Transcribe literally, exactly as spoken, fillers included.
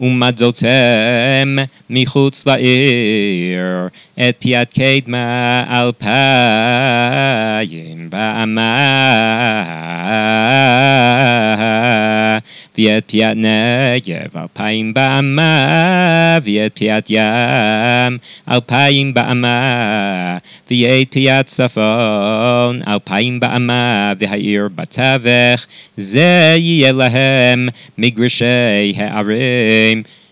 ומדלתם מחוץ לעיר, את פיית קדמה אלפיים באמה, ואת פיית נגב אלפיים באמה, ואת פיית ים אלפיים באמה, ואת פיית צפון אלפיים באמה, והעיר בתווך, זה יהיה להם מגרשי הערים.